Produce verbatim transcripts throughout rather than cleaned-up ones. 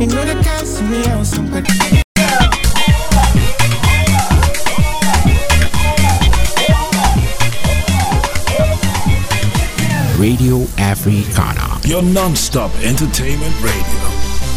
Radio Africana, your non-stop entertainment radio.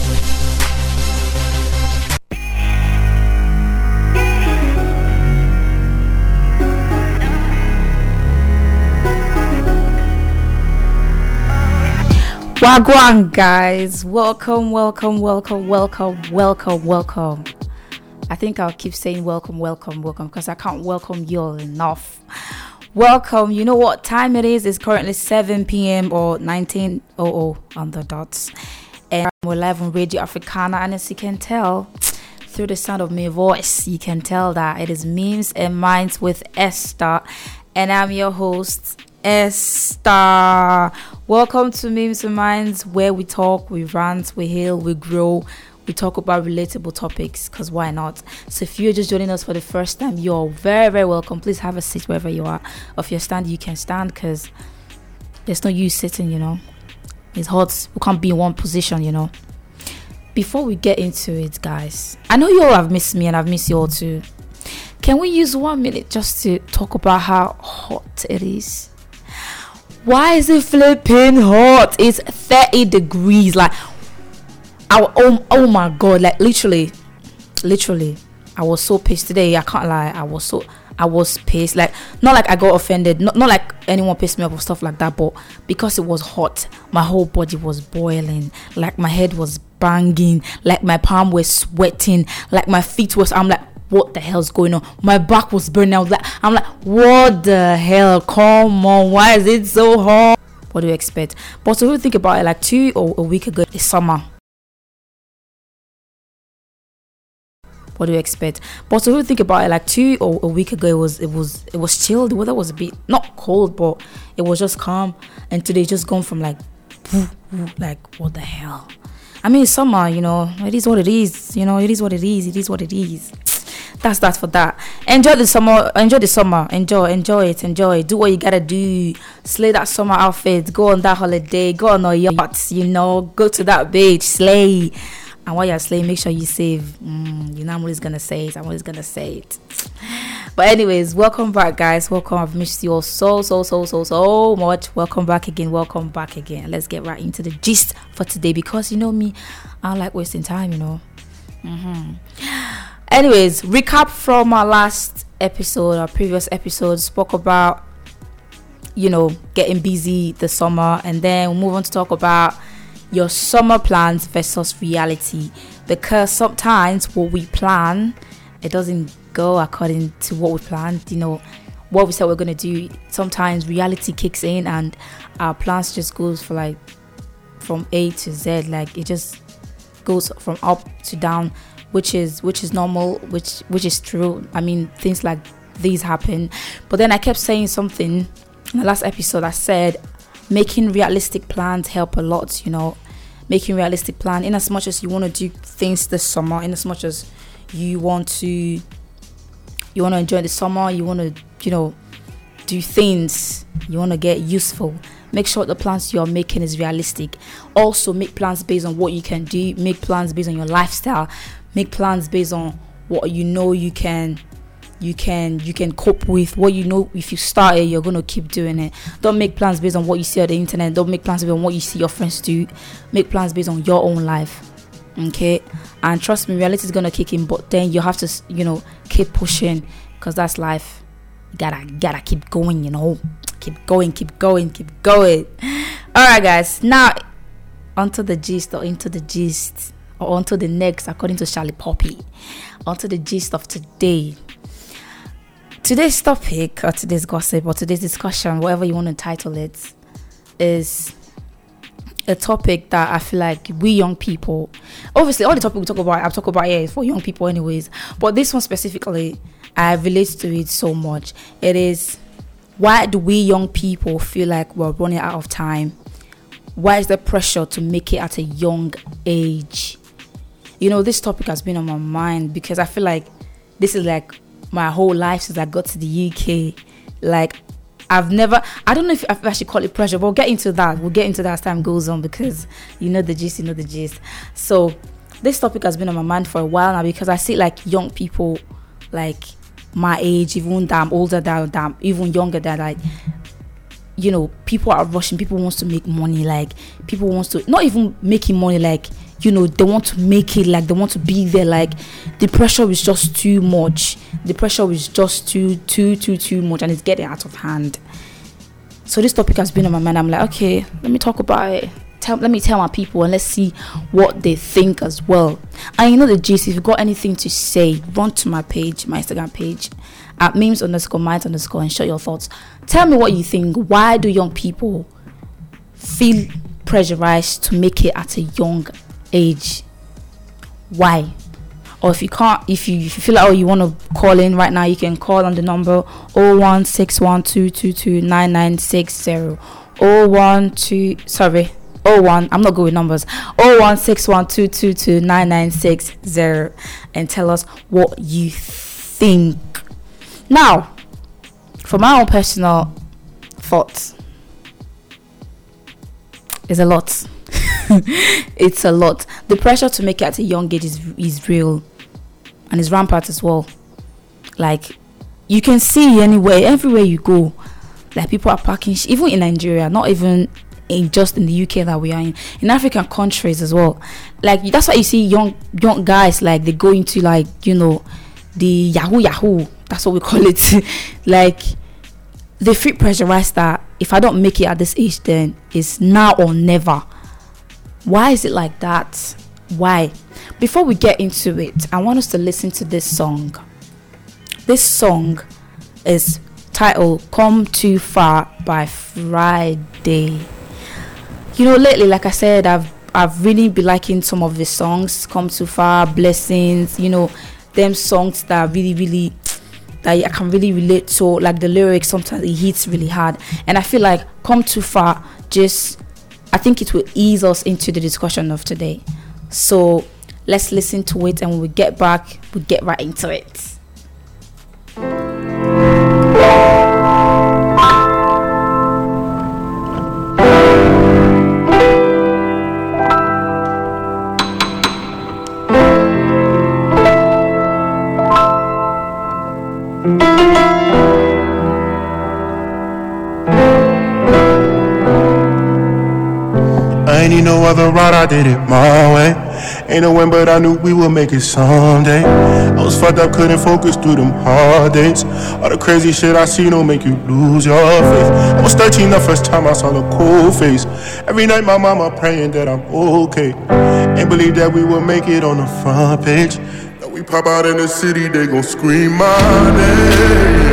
Wagwan, guys, welcome, welcome, welcome, welcome, welcome, welcome. I think I'll keep saying welcome, welcome, welcome because I can't welcome you all enough. Welcome. You know what time it is? It's currently seven p.m. or nineteen hundred on the dots, and we're live on Radio Africana. And as you can tell through the sound of my voice, you can tell that it is Memes and Minds with Esther, and I'm your host, Esther. Welcome to Memes and Minds, where we talk, we rant, we heal, we grow, we talk about relatable topics, because why not? So if you're just joining us for the first time, you're very, very welcome. Please have a seat wherever you are. Or if you're standing, you can stand, because there's no use sitting, you know. It's hot. We can't be in one position, you know. Before we get into it, guys, I know you all have missed me, and I've missed you all too. Can we use one minute just to talk about how hot it is? Why is it flipping hot? It's thirty degrees. Like, I, oh, oh my God. Like, literally, literally, I was so pissed today. I can't lie. I was so, I was pissed. Like, not like I got offended. Not, not like anyone pissed me off or stuff like that. But because it was hot, my whole body was boiling. Like, my head was banging. Like, my palm was sweating. Like, my feet was, I'm like, what the hell's going on? My back was burning. I was like, I'm like, what the hell? Come on, why is it so hot? What do you expect? But so we think about it, like two or a week ago, it's summer. What do you expect? But so we think about it, like two or a week ago, it was it was it was chilled. The weather was a bit not cold, but it was just calm. And today, just gone from like, woo, woo, like what the hell? I mean, it's summer, you know. It is what it is. You know, it is what it is. It is what it is. That's that for that. Enjoy the summer. Enjoy the summer. Enjoy. Enjoy it. Enjoy. Do what you gotta do. Slay that summer outfit. Go on that holiday. Go on a yacht. You know. Go to that beach. Slay. And while you're slaying, make sure you save. Mm, you know I'm always gonna say it. I'm always gonna say it. But anyways, welcome back, guys. Welcome. I've missed you all so so so so so much. Welcome back again. Welcome back again. Let's get right into the gist for today, because you know me, I don't like wasting time. You know. Mm-hmm. Anyways, recap from our last episode, our previous episode, spoke about, you know, getting busy the summer, and then we'll move on to talk about your summer plans versus reality, because sometimes what we plan, it doesn't go according to what we planned. You know, what we said we're going to do, sometimes reality kicks in and our plans just goes for like from A to Z, like it just goes from up to down, which is which is normal, which which is true. I mean, things like these happen. But then I kept saying something in the last episode. I said making realistic plans help a lot, you know. Making realistic plan, in as much as you want to do things this summer, in as much as you want to you want to enjoy the summer, you want to, you know, do things, you want to get useful, make sure the plans you're making is realistic. Also, make plans based on what you can do, make plans based on your lifestyle, make plans based on what you know you can you can you can cope with, what you know if you start it, you're going to keep doing it. Don't make plans based on what you see on the internet. Don't make plans based on what you see your friends do. Make plans based on your own life. Okay? And trust me, reality is going to kick in, but then you have to, you know, keep pushing, because that's life. You gotta gotta keep going, you know. Keep going, keep going, keep going. Alright, guys. Now onto the gist, or into the gist, or onto the next, according to Charlie Poppy. Onto the gist of today. Today's topic, or today's gossip, or today's discussion, whatever you want to title it, is a topic that I feel like we young people, obviously all the topic we talk about, I'm talking about here is for young people anyways, but this one specifically, I relate to it so much. It is, why do we young people feel like we're running out of time? Why is there pressure to make it at a young age? You know, this topic has been on my mind because I feel like this is like my whole life since I got to the U K. Like, I've never, I don't know if I should call it pressure, but we'll get into that. We'll get into that as time goes on, because you know the gist, you know the gist. So this topic has been on my mind for a while now, because I see like young people, like my age, even that I'm older than, that I'm even younger than, like, you know, people are rushing. People wants to make money. Like, people wants to not even making money. Like, you know, they want to make it. Like, they want to be there. Like, the pressure is just too much. The pressure is just too, too, too, too much, and it's getting out of hand. So this topic has been on my mind. I'm like, okay, let me talk about it. Tell, let me tell my people, and let's see what they think as well. And you know the gist. If you've got anything to say, run to my page, my Instagram page, at memes underscore minds underscore, and share your thoughts. Tell me what you think. Why do young people feel pressurized to make it at a young age? Why? Or if you can't, if you, if you feel like, oh, you want to call in right now, you can call on the number oh one six one two two two nine nine six zero. oh one two sorry oh one I'm not good with numbers. oh one six one two two two nine nine six zero, and tell us what you think. Now, for my own personal thoughts, it's a lot. It's a lot. The pressure to make it at a young age is is real, and it's rampant as well. Like, you can see anywhere, everywhere you go, like people are packing sh- even in Nigeria, not even in just in the U K that we are in, in African countries as well. Like, that's why you see young young guys, like, they go into, like, you know, the Yahoo Yahoo. That's what we call it. Like, they feel pressurized that if I don't make it at this age, then it's now or never. Why is it like that? Why? Before we get into it, I want us to listen to this song. This song is titled Come Too Far by Friday. You know, lately, like I said, I've I've really been liking some of the songs. Come Too Far, Blessings, you know, them songs that really, really, that I can really relate to. Like, the lyrics, sometimes it hits really hard. And I feel like Come Too Far just, I think it will ease us into the discussion of today. So let's listen to it, and when we get back, we'll get right into it. Ain't need no other route, I did it my way. Ain't no win, but I knew we would make it someday. I was fucked up, couldn't focus through them hard days. All the crazy shit I see don't make you lose your faith. I was thirteen the first time I saw the cool face. Every night my mama praying that I'm okay. Ain't believe that we would make it on the front page. Now we pop out in the city, they gon' scream my name,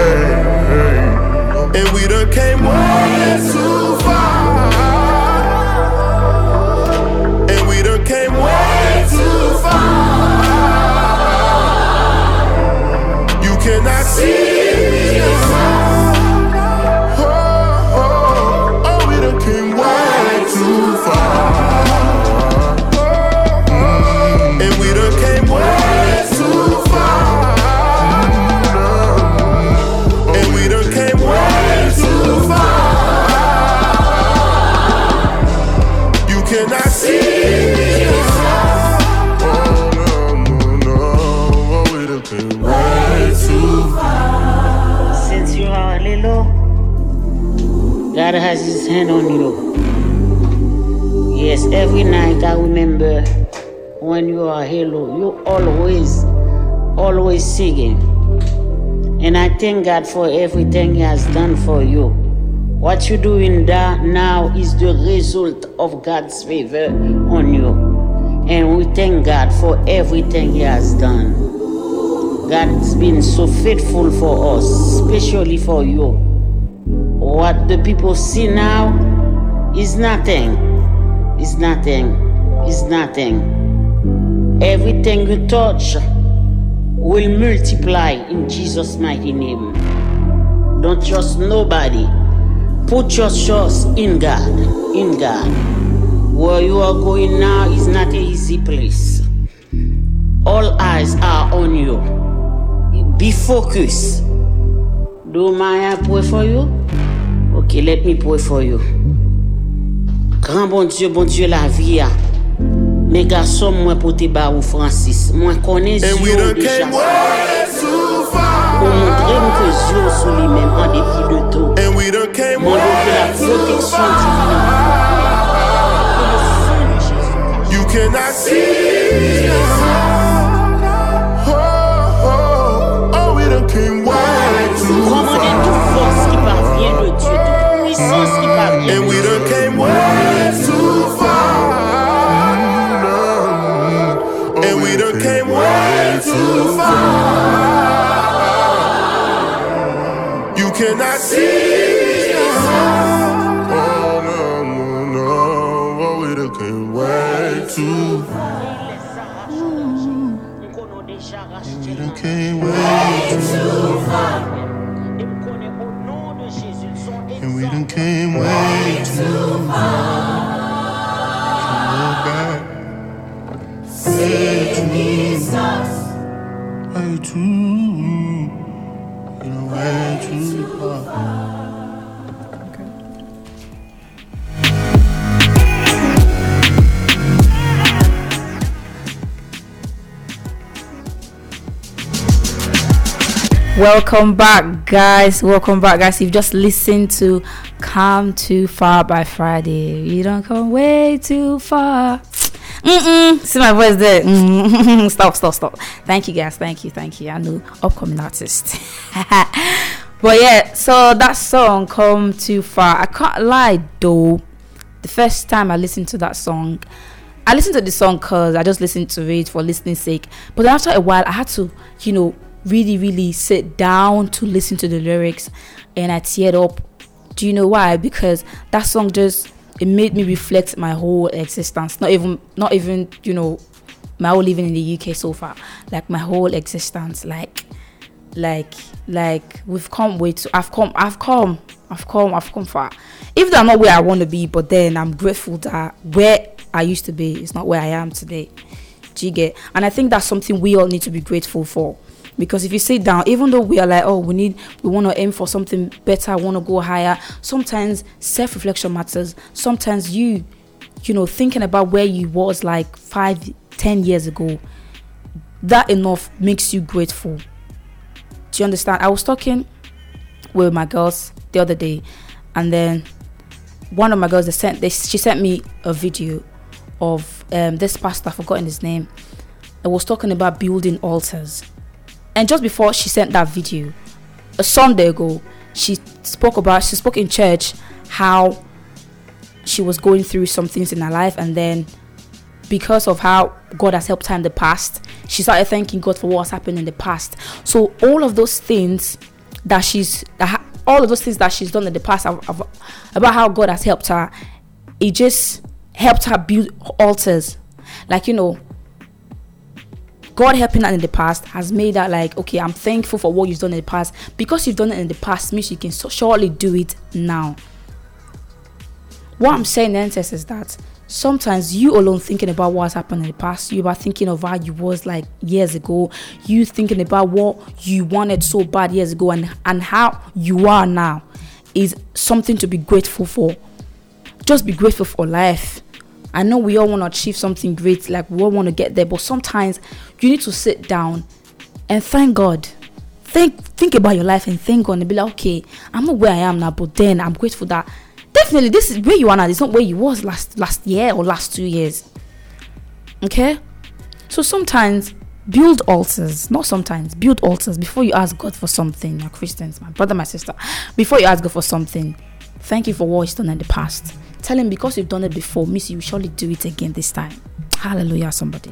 yeah. And we done came way too far. Came way too far. You cannot see us. Oh, oh, oh, we done came way too far. Mm. And we done came way too far. And we done came way too far. You cannot see. God has his hand on you. Yes, every night I remember when you are hello, you always, always singing. And I thank God for everything he has done for you. What you're doing that now is the result of God's favor on you. And we thank God for everything he has done. God's been so faithful for us, especially for you. What the people see now is nothing. It's nothing. It's nothing. Everything you touch will multiply in Jesus' mighty name. Don't trust nobody. Put your trust in God. In God. Where you are going now is not an easy place. All eyes are on you. Be focused. Do I pray for you? Okay, let me pray for you. Grand bon Dieu, bon Dieu, la vie. mes garçons moi pour te ba ou Francis moi connais And we Zio done déjà came way too far. pour montrer que Zio sous lui-même en dépit de tout And we done came moi way que la protection divine you cannot see. Oh, oh, oh, we done came way too commander toute force qui parvient de Dieu toute puissance qui parvient And de we Dieu done came way too far. And we done came way too far. You cannot see. Oh, no, no, no. Oh, we done came way too far. We done came way too far. And we done came way too far. Can't look back. Way too, way too, you know, way too far. Welcome back, guys. Welcome back, guys. You've just listened to Come Too Far by Friday. You don't come way too far. Mm-mm. See my voice there. Mm-mm. Stop, stop, stop. Thank you, guys. Thank you, thank you. I know, upcoming artist. But yeah, so that song, Come Too Far. I can't lie, though. The first time I listened to that song, I listened to the song because I just listened to it for listening's sake. But then after a while, I had to, you know, really really sit down to listen to the lyrics, and I teared up. Do you know why? Because that song just, it made me reflect my whole existence, not even not even you know my whole living in the U K so far, like my whole existence, like like like we've come way too I've come I've come I've come I've come far. Even though I'm not where I want to be, but then I'm grateful that where I used to be is not where I am today. Do you get? And I think that's something we all need to be grateful for. Because if you sit down, even though we are like, oh, we need, we want to aim for something better, want to go higher, sometimes self-reflection matters. Sometimes you, you know, thinking about where you was like five, ten years ago, that enough makes you grateful. Do you understand? I was talking with my girls the other day, and then one of my girls, they sent, they, she sent me a video of um, this pastor, I've forgotten his name. I was talking about building altars. And just before she sent that video, a Sunday ago, she spoke about, she spoke in church how she was going through some things in her life, and then because of how God has helped her in the past, she started thanking God for what's happened in the past. So all of those things that she's, that all of those things that she's done in the past about how God has helped her, it just helped her build altars. Like, you know, God helping her in the past has made her like, okay, I'm thankful for what you've done in the past. Because you've done it in the past means you can so surely do it now. What I'm saying then is that sometimes you alone thinking about what's happened in the past, you are thinking of how you was like years ago, you thinking about what you wanted so bad years ago, and, and how you are now is something to be grateful for. Just be grateful for life. I know we all want to achieve something great, like we all want to get there, but sometimes you need to sit down and thank God. Think think about your life and thank God and be like, okay, I'm not where I am now, but then I'm grateful that definitely this is where you are now. It's not where you was last last year or last two years. Okay? So sometimes build altars, not sometimes, build altars before you ask God for something. You're Christians, my brother, my sister. Before you ask God for something, thank you for what He's done in the past. Tell Him because you've done it before, means you will surely do it again this time. Hallelujah, somebody.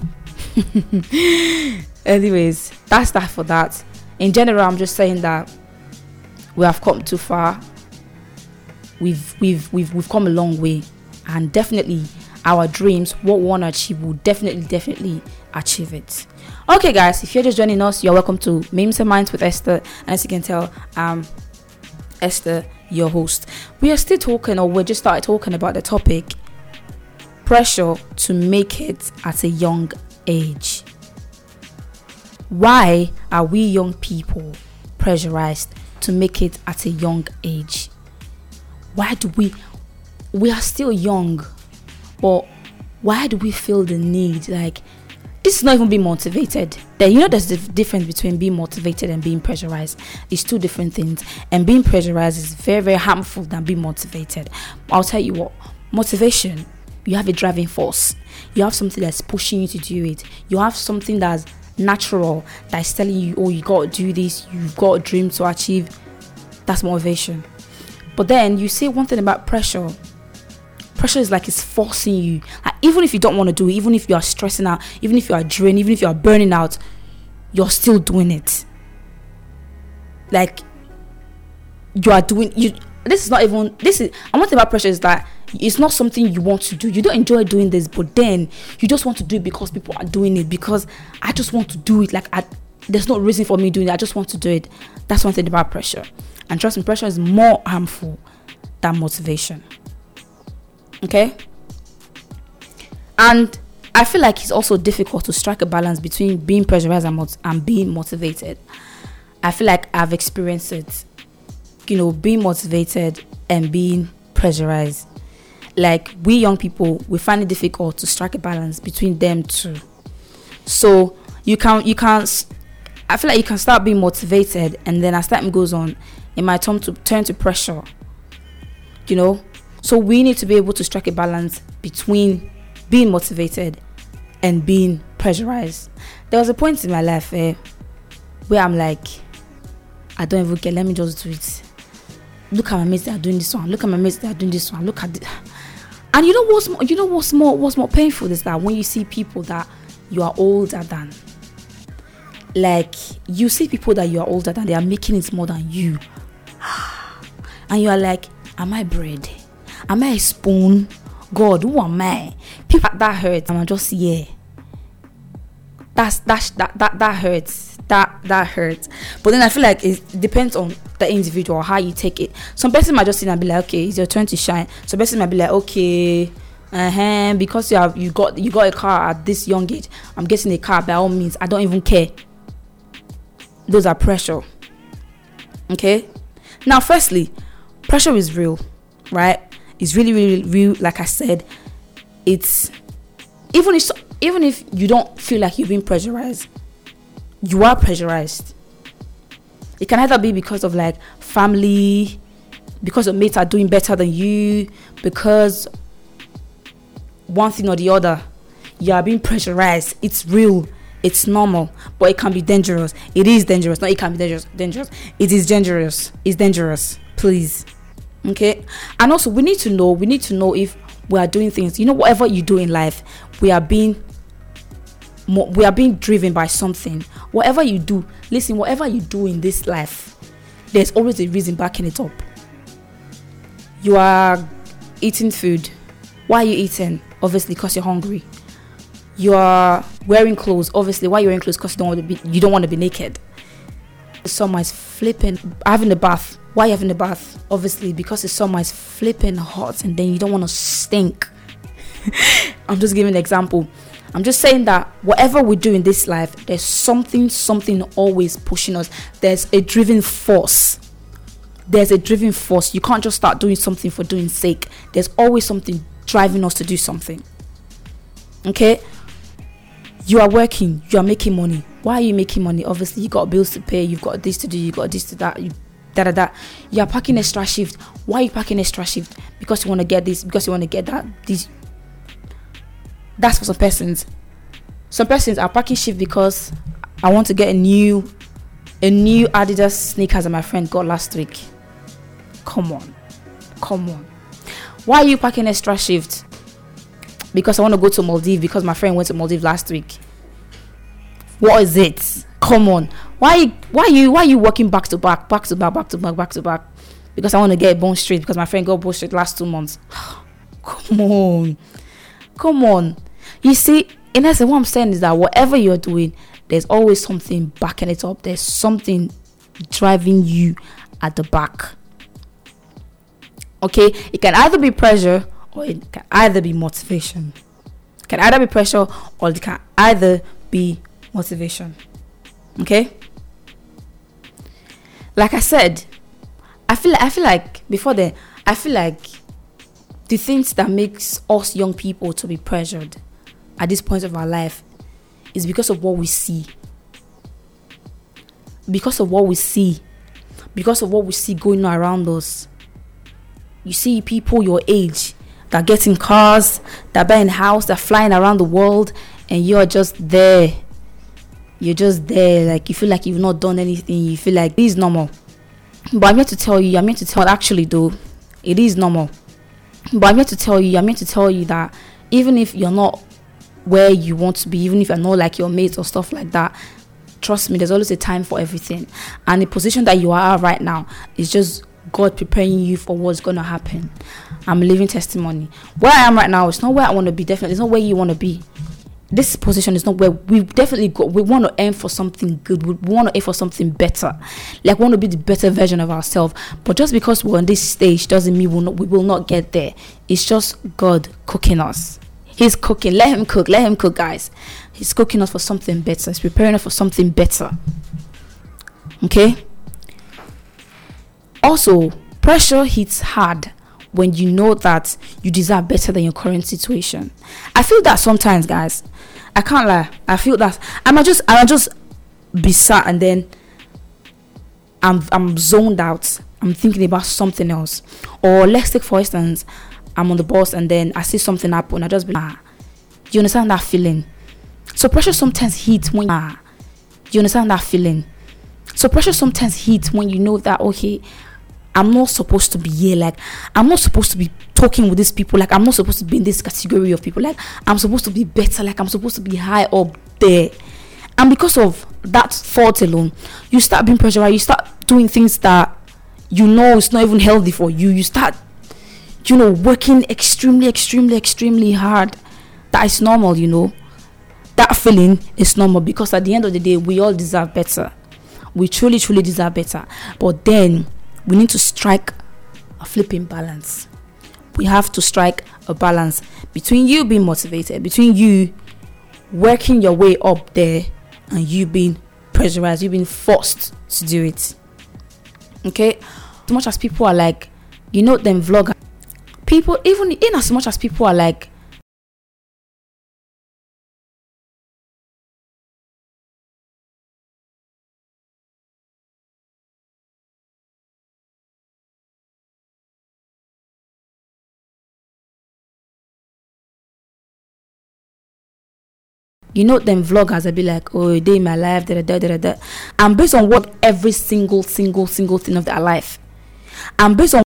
Anyways, that's that for that. In general, I'm just saying that we have come too far. We've we've we've we've come a long way, and definitely our dreams, what we want to achieve, will definitely definitely achieve it. Okay, guys, if you're just joining us, you're welcome to Memes and Minds with Esther. And as you can tell, um, Esther, your host. We are still talking, or we just started talking about the topic: pressure to make it at a young age. Why are we young people pressurized to make it at a young age? Why do we we are still young, but why do we feel the need? Like, this is not even being motivated. Then you know there's the difference between being motivated and being pressurized. It's two different things. And being pressurized is very, very harmful than being motivated. I'll tell you what, motivation, you have a driving force. You have something that's pushing you to do it. You have something that's natural, that's telling you, oh, you got to do this, you've got a dream to achieve. That's motivation. But then you say one thing about pressure. Pressure is like it's forcing you. Like, even if you don't want to do it, even if you are stressing out, even if you are drained, even if you are burning out, you're still doing it. Like, you are doing you. This is not even. This is. And one thing about pressure is that it's not something you want to do. You don't enjoy doing this, but then you just want to do it because people are doing it. Because I just want to do it. Like, I, there's no reason for me doing it. I just want to do it. That's one thing about pressure. And trust me, pressure is more harmful than motivation. Okay? And I feel like it's also difficult to strike a balance between being pressurized and, mot- and being motivated. I feel like I've experienced it. You know, being motivated and being pressurized. Like, we young people, we find it difficult to strike a balance between them two. So, you can, you can, I feel like you can start being motivated, and then as time goes on, it might turn to, turn to pressure. You know? So we need to be able to strike a balance between being motivated and being pressurized. There was a point in my life eh, where I'm like, I don't even care, let me just do it. Look at my mates, they are doing this one. Look at my mates, they are doing this one. Look at this. And you know what's more, you know what's more what's more painful is that when you see people that you are older than, like, you see people that you are older than, they are making it more than you. And you are like, am I bread? Am I a spoon? God, who am I? People that hurts. I'm just yeah. That's that's that that that hurts. That that hurts. But then I feel like it depends on the individual, how you take it. Some person might just sit and be like, okay, it's your turn to shine. Some person might be like, okay, uh-huh, because you have you got you got a car at this young age, I'm getting a car by all means. I don't even care. Those are pressure. Okay? Now, firstly, pressure is real, right? It's really, really real. Like I said, it's even if even if you don't feel like you're being pressurized, you are pressurized. It can either be because of like family, because your mates are doing better than you, because one thing or the other, you are being pressurized. It's real. It's normal, but it can be dangerous. It is dangerous. No, it can be dangerous. Dangerous. It is dangerous. It's dangerous. Please. Okay. And also, we need to know. We need to know if we are doing things. You know, whatever you do in life, we are being. We are being driven by something. Whatever you do, listen. Whatever you do in this life, there's always a reason backing it up. You are eating food. Why are you eating? Obviously, because you're hungry. You are wearing clothes. Obviously, why you're wearing clothes? Because you don't want to be. You don't want to be naked. Someone's flipping. Having a bath. Why are you having a bath? Obviously, because it's someone's flipping hot, and then you don't want to stink. I'm just giving an example. I'm just saying that whatever we do in this life, there's something, something always pushing us. There's a driving force. There's a driving force. You can't just start doing something for doing sake. There's always something driving us to do something. Okay? You are working. You are making money. Why are you making money? Obviously, you got bills to pay. You've got this to do. You got this to that. You, da da da. You are packing extra shift. Why are you packing extra shift? Because you want to get this. Because you want to get that. This. That's for some persons. Some persons are packing shift because I want to get a new, a new Adidas sneakers that my friend got last week. Come on, come on. Why are you packing extra shift? Because I want to go to Maldives because my friend went to Maldives last week. What is it? Come on. Why? Why you? Why are you working back to back, back to back, back to back, back to back? Because I want to get bone straight because my friend got bone straight last two months. Come on, come on. You see, in essence, what I'm saying is that whatever you're doing, there's always something backing it up. There's something driving you at the back. Okay, it can either be pressure or it can either be motivation. It can either be pressure or it can either be motivation. Okay. Like I said, I feel I feel like before then, I feel like the things that makes us young people to be pressured at this point of our life is because of what we see. Because of what we see. Because of what we see going on around us. You see people your age that are getting cars, that are buying a house, that are flying around the world, and you're just there. You're just there. Like, you feel like you've not done anything. You feel like this is normal. But I'm here to tell you, I'm here to tell actually though, it is normal. But I'm here to tell you, I'm here to tell you that even if you're not where you want to be, even if you're not like your mates or stuff like that, trust me, there's always a time for everything. And the position that you are right now is just God preparing you for what's going to happen. I'm a living testimony. Where I am right now, it's not where I want to be, definitely. It's not where you want to be. This position is not where we definitely go. We want to aim for something good. We want to aim for something better. Like, we want to be the better version of ourselves. But just because we're on this stage doesn't mean we'll not, we will not get there. It's just God cooking us. He's cooking. Let him cook. Let him cook, guys. He's cooking us for something better. He's preparing us for something better. Okay? Also, pressure hits hard when you know that you deserve better than your current situation. I feel that sometimes, guys. I can't lie. I feel that I might just I might just be sat and then I'm I'm zoned out. I'm thinking about something else. Or let's take for instance, I'm on the bus and then I see something happen. I just be ah. Do you understand that feeling? So pressure sometimes hits when ah. Do you understand that feeling? So pressure sometimes hits when you know that okay, I'm not supposed to be here. Like, I'm not supposed to be talking with these people. Like, I'm not supposed to be in this category of people. Like, I'm supposed to be better. Like, I'm supposed to be high up there. And because of that thought alone, you start being pressurized. You start doing things that you know it's not even healthy for you. You start, you know, working extremely, extremely, extremely hard. That is normal, you know. That feeling is normal because at the end of the day, we all deserve better. We truly, truly deserve better. But then we need to strike a flipping balance. We have to strike a balance between you being motivated, between you working your way up there, and you being pressurized, you being forced to do it. Okay? As much as people are like, you know, them vloggers, people, even in as much as people are like, you know, them vloggers, I'd be like, oh, day in my life, da da da da da. And based on what every single, single, single thing of their life, and based on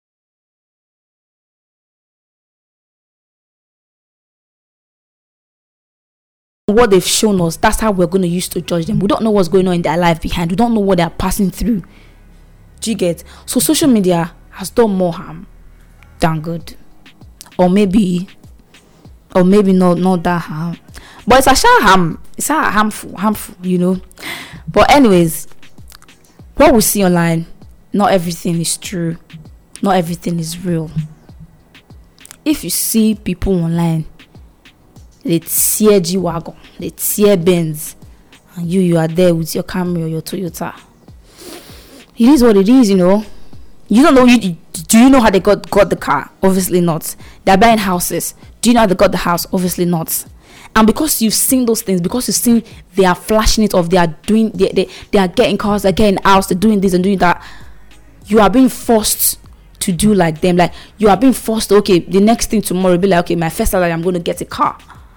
what they've shown us, that's how we're going to use to judge them. We don't know what's going on in their life behind. We don't know what they're passing through. Do you get? So social media has done more harm than good, or maybe, or maybe not, not that harm. But it's actually harm. It's harmful, harmful, you know. But anyways, what we see online, not everything is true. Not everything is real. If you see people online, they tear G-Wagon, they tear Benz, and you, you are there with your Camry or your Toyota. It is what it is, you know. You don't know, you, do you know how they got, got the car? Obviously not. They're buying houses. Do you know how they got the house? Obviously not. And because you've seen those things, because you've seen they are flashing it off, they are doing, they, they, they are getting cars, they're getting house, they're doing this and doing that, you are being forced to do like them. Like, you are being forced to, okay, the next thing tomorrow be like, okay, my first salary, I'm going to get a car.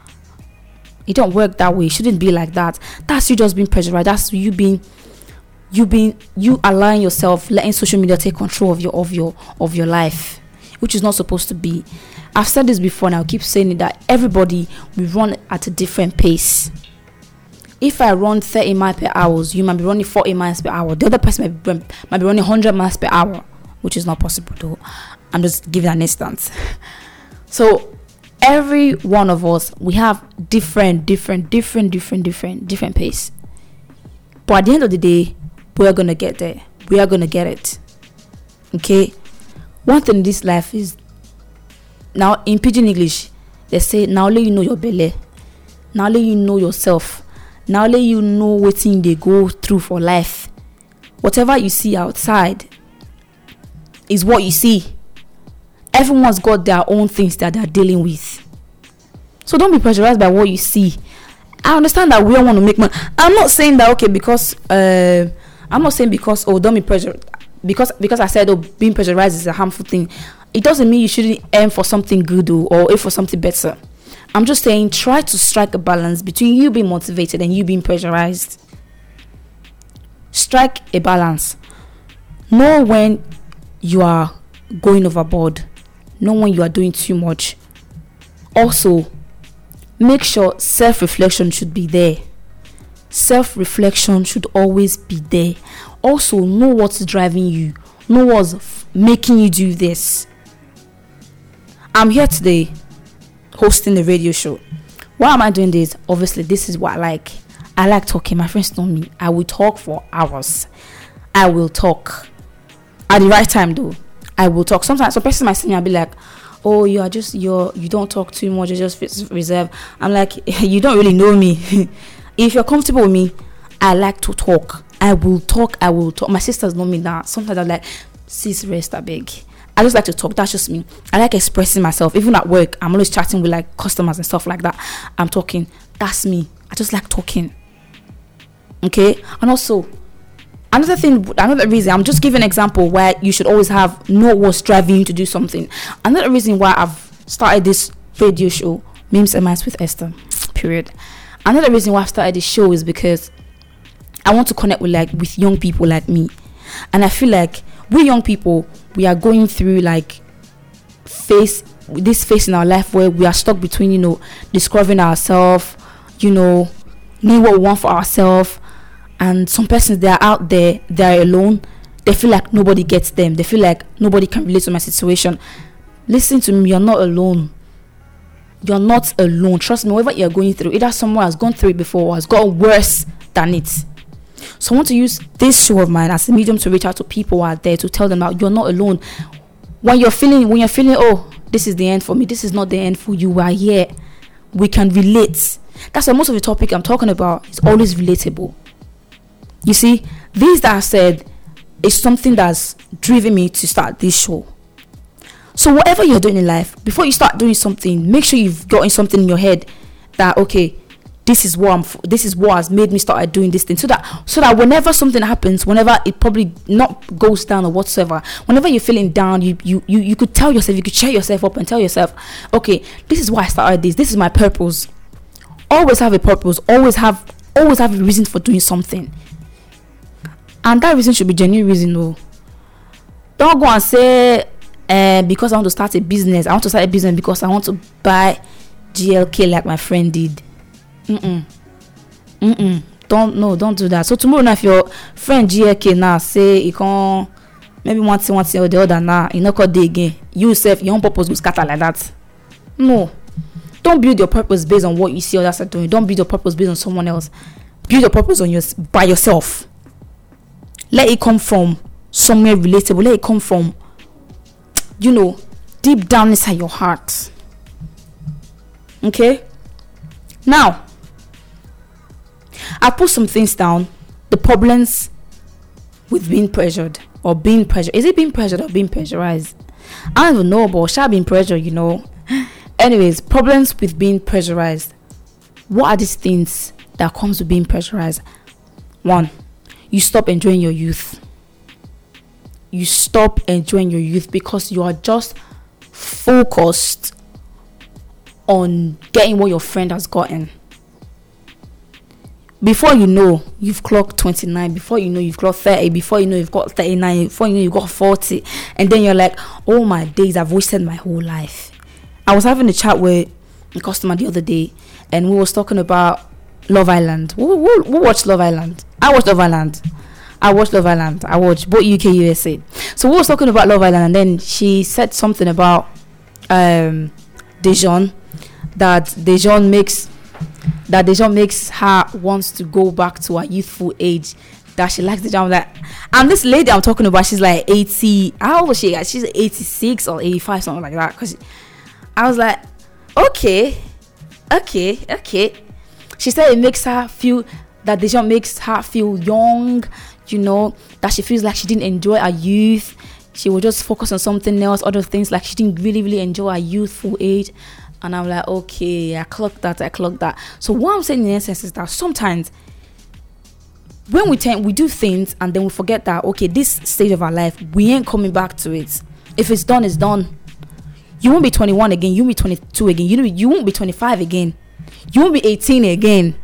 It don't work that way. It shouldn't be like that. That's you just being pressurized. That's you being, you being, you allowing yourself, letting social media take control of your, of your, of your life, which is not supposed to be. I've said this before and I'll keep saying it, that everybody will run at a different pace. If I run thirty miles per hour, you might be running forty miles per hour. The other person might be, might be running one hundred miles per hour, which is not possible though. I'm just giving an instance. So every one of us, we have different, different, different, different, different, different pace. But at the end of the day, we're going to get there. We are going to get it. Okay? One thing in this life is, now in Pidgin English, they say, now let you know your belly. Now let you know yourself. Now let you know what thing they go through for life. Whatever you see outside is what you see. Everyone's got their own things that they're dealing with. So don't be pressurized by what you see. I understand that we all want to make money. I'm not saying that, okay, because uh, I'm not saying because oh don't be pressured because because I said oh being pressurized is a harmful thing. It doesn't mean you shouldn't aim for something good or, or aim for something better. I'm just saying try to strike a balance between you being motivated and you being pressurized. Strike a balance. Know when you are going overboard. Know when you are doing too much. Also, make sure self-reflection should be there. Self-reflection should always be there. Also, know what's driving you. Know what's f- making you do this. I'm here today hosting a radio show. Why am I doing this? Obviously, this is what I like. I like talking. My friends know me. I will talk for hours. I will talk. At the right time, though, I will talk. Sometimes some person might see me and be like, oh, you are just, you're, you don't talk too much. You just reserve. I'm like, you don't really know me. If you're comfortable with me, I like to talk. I will talk. I will talk. My sisters know me now. Sometimes I'm like, sis, rest, I beg. I just like to talk. That's just me. I like expressing myself. Even at work, I'm always chatting with like customers and stuff like that. I'm talking. That's me. I just like talking. Okay? And also, another thing, another reason, I'm just giving an example where you should always have know what's driving you to do something. Another reason why I've started this radio show, Memes and Minds with Esther, period. Another reason why I've started this show is because I want to connect with like with young people like me. And I feel like we young people, we are going through like phase, this phase in our life where we are stuck between, you know, discovering ourselves, you know, knowing what we want for ourselves. And some persons, they are out there, they are alone. They feel like nobody gets them. They feel like nobody can relate to my situation. Listen to me, you're not alone. You're not alone. Trust me, whatever you're going through, either someone has gone through it before or has gotten worse than it. So I want to use this show of mine as a medium to reach out to people out there to tell them that you're not alone. When you're feeling, when you're feeling, oh, this is the end for me. This is not the end for you. We are here. We can relate. That's why most of the topic I'm talking about is always relatable. You see, this that I said is something that's driven me to start this show. So whatever you're doing in life, before you start doing something, make sure you've gotten something in your head that, okay, this is what I'm f- this is what has made me start doing this thing. So that so that whenever something happens, whenever it probably not goes down or whatsoever, whenever you're feeling down, you you you, you could tell yourself, you could cheer yourself up and tell yourself, okay, this is why I started this. This is my purpose. Always have a purpose. Always have always have a reason for doing something. And that reason should be genuine reason, though. Don't go and say, uh, because I want to start a business. I want to start a business because I want to buy G L K like my friend did. Mm-mm. Mm-mm. Don't, no, don't do that. So tomorrow now, if your friend G L K now say he can maybe one thing, one thing or the other now, you know, call day again. You yourself, your own purpose will scatter like that. No. Don't build your purpose based on what you see others are doing. Don't build your purpose based on someone else. Build your purpose on your, by yourself. Let it come from somewhere relatable. Let it come from, you know, deep down inside your heart. Okay? Now, I put some things down. The problems with being pressured or being pressured. Is it being pressured or being pressurized? I don't even know, but shall being pressured, you know. Anyways, problems with being pressurized. What are these things that comes with being pressurized? One, you stop enjoying your youth. You stop enjoying your youth because you are just focused on getting what your friend has gotten. Before you know, you've clocked twenty-nine. Before you know, you've clocked thirty. Before you know, you've got thirty-nine. Before you know, you've got forty. And then you're like, oh my days, I've wasted my whole life. I was having a chat with a customer the other day, and we was talking about Love Island. Who, who, who watched Love Island? I watched Love Island. I watched Love Island. I watched both U K, U S A. So we was talking about Love Island, and then she said something about um, Dejon. That Dejon makes that Dejon makes her wants to go back to her youthful age. That she likes Dejon. Like, and this lady I'm talking about, she's like eighty. How old is she? She's eighty-six or eighty-five, something like that. Because I was like, okay, okay, okay. She said it makes her feel that Dejon makes her feel young. You know, that she feels like she didn't enjoy her youth. she would just focus on something else, other things, like she didn't really, really enjoy her youthful age. And I'm like, okay, I clocked that, I clocked that. So what I'm saying in essence is that sometimes when we tend, we do things and then we forget that, okay, this stage of our life, we ain't coming back to it. If it's done, it's done. You won't be twenty-one again. You won't be twenty-two again. You, you won't be twenty-five again. You won't be eighteen again.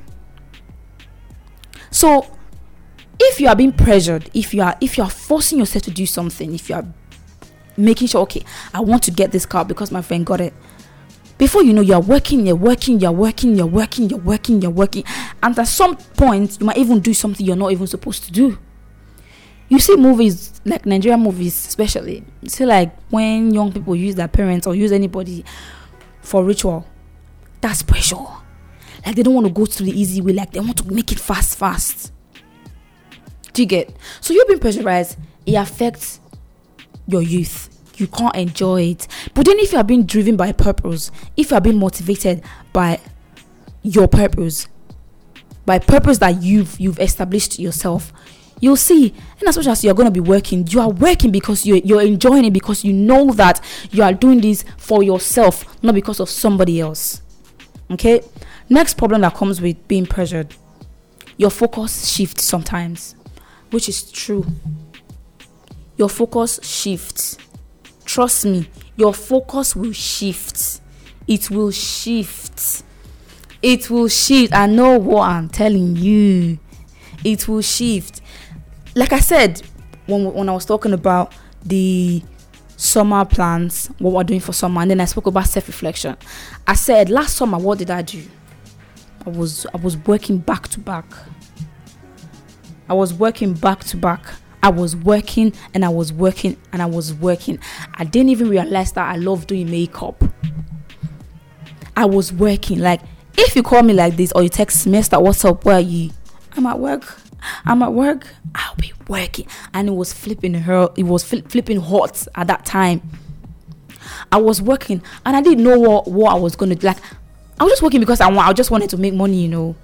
So if you are being pressured, if you are if you are forcing yourself to do something, if you are making sure, okay, I want to get this car because my friend got it, before you know, you're working, you're working, you're working, you're working, you're working, you're working. And at some point, you might even do something you're not even supposed to do. You see movies, like Nigerian movies especially, you see like when young people use their parents or use anybody for ritual, that's pressure. Like they don't want to go to the easy way, like they want to make it fast, fast. Do you get? So you're being pressurized, it affects your youth. You can't enjoy it. But then if you are being driven by purpose, if you are being motivated by your purpose, by purpose that you've you've established yourself, you'll see, and as much as you're going to be working, you are working because you're, you're enjoying it, because you know that you are doing this for yourself, not because of somebody else. Okay? Next problem that comes with being pressured, your focus shifts sometimes, which is true. Your focus shifts. Trust me, your focus will shift. It will shift. It will shift. I know what I'm telling you. It will shift. Like I said, when when I was talking about the summer plans, what we're doing for summer, and then I spoke about self-reflection. I said last summer, what did I do? I was I was working back to back. I was working back to back. I was working and I was working and I was working. I didn't even realize that I love doing makeup. I was working. Like, if you call me like this or you text me, Mister, what's up? Where are you? I'm at work. I'm at work. I'll be working. And it was flipping her. It was fl- flipping hot at that time. I was working and I didn't know what, what I was going to do. Like, I was just working because I want. I just wanted to make money, you know.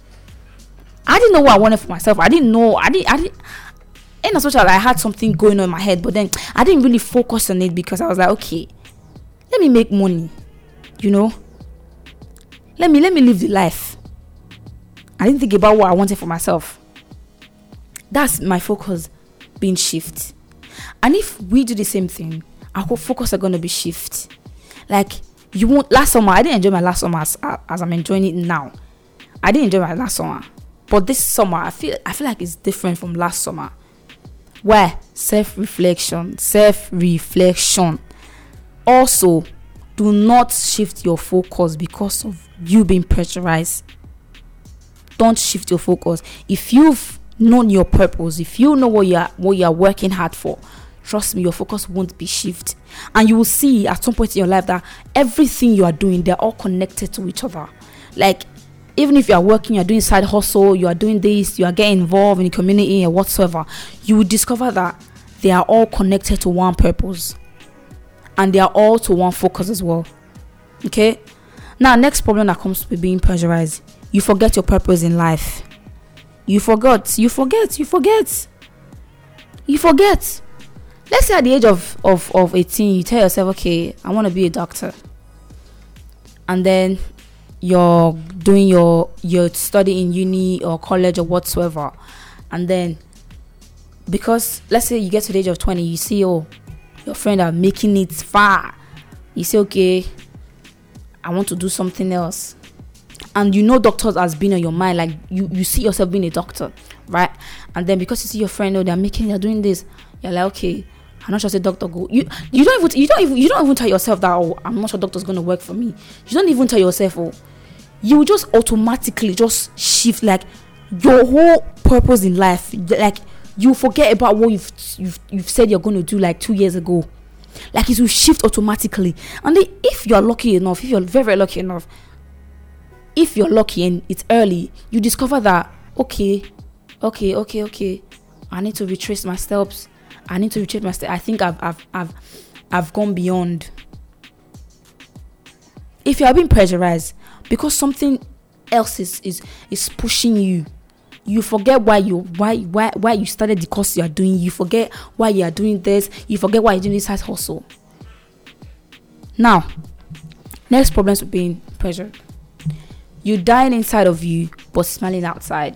I didn't know what I wanted for myself. I didn't know. I didn't. I didn't. And as much as I had something going on in my head, but then I didn't really focus on it because I was like, okay, let me make money, you know. Let me let me live the life. I didn't think about what I wanted for myself. That's my focus being shift. And if we do the same thing, our focus are gonna be shift. Like, you won't. Last summer, I didn't enjoy my last summer as, as I'm enjoying it now. I didn't enjoy my last summer, but this summer I feel I feel like it's different from last summer. Why? Self-reflection. Self-reflection. Also, do not shift your focus because of you being pressurized. Don't shift your focus. If you've known your purpose, if you know what you're what you're working hard for, trust me, your focus won't be shifted. And you will see at some point in your life that everything you are doing, they're all connected to each other. Like, even if you are working, you're doing side hustle, you are doing this, you are getting involved in the community or whatsoever, you will discover that they are all connected to one purpose. And they are all to one focus as well. Okay? Now, next problem that comes with being pressurized, you forget your purpose in life. You forgot. You forget. You forget. You forget. Let's say at the age of, of, of eighteen, you tell yourself, okay, I want to be a doctor. And then you're doing your your study in uni or college or whatsoever, and then because let's say you get to the age of twenty, you see, oh, your friend are making it far, you say, okay, I want to do something else. And you know doctors has been on your mind, like you you see yourself being a doctor, right? And then because you see your friend, oh, they're making they're doing this, you're like, okay, I'm not sure the doctor go. You you don't even you don't even you don't even tell yourself that, oh, I'm not sure doctor's gonna work for me. You don't even tell yourself, oh, you just automatically just shift, like your whole purpose in life. Like, you forget about what you've you've, you've said you're going to do like two years ago. Like, it will shift automatically. And then if you're lucky enough, if you're very, very lucky enough, if you're lucky and it's early, you discover that, okay, okay, okay, okay, I need to retrace my steps. I need to retrace my steps. I think I've I've I've I've gone beyond. If you are being pressurized because something else is, is is pushing you, You forget why you why why why you started the course you are doing. You forget why you are doing this. You forget why you're doing this side hustle. Now, next problems with being pressured. You dying inside of you, but smiling outside.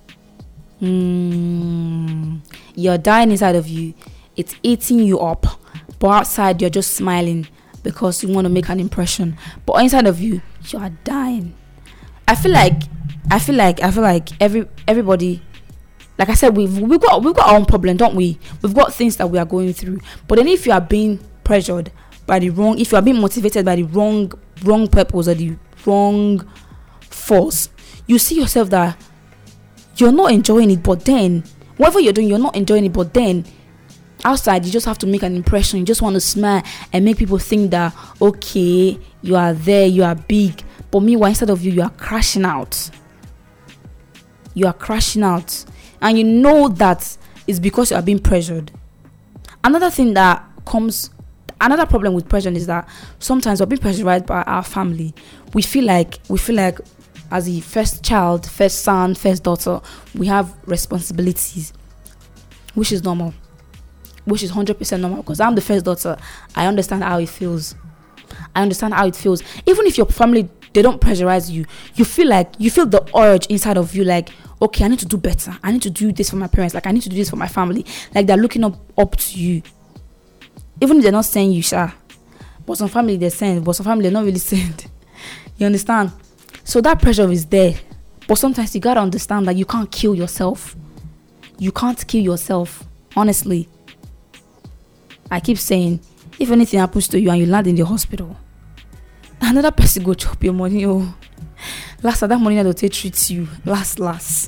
Mm, you're dying inside of you. It's eating you up, but outside you're just smiling because you want to make an impression. But inside of you, you are dying. I feel like, I feel like, I feel like every everybody, like I said, we've we've got we've got our own problem, don't we? We've got things that we are going through. But then, if you are being pressured by the wrong, if you are being motivated by the wrong wrong purpose or the wrong force, you see yourself that you're not enjoying it. But then, whatever you're doing, you're not enjoying it. But then, outside, you just have to make an impression. You just want to smile and make people think that, okay, you are there, you are big. But meanwhile, instead of you, you are crashing out. You are crashing out. And you know that it's because you are being pressured. Another thing that comes, another problem with pressure is that sometimes we're being pressurized by our family. We feel like, we feel like as the first child, first son, first daughter, we have responsibilities, which is normal. Which is one hundred percent normal, because I'm the first daughter. I understand how it feels. I understand how it feels. Even if your family, they don't pressurize you, you feel like, you feel the urge inside of you, like, okay, I need to do better. I need to do this for my parents. Like, I need to do this for my family. Like, they're looking up, up to you. Even if they're not saying you, sha. But some family, they're saying, but some family, they're not really saying. You understand? So that pressure is there. But sometimes you gotta understand that you can't kill yourself. You can't kill yourself. Honestly. I keep saying, if anything happens to you and you land in the hospital, another person go chop your money. Oh, last that money that will take treat you. Last, last.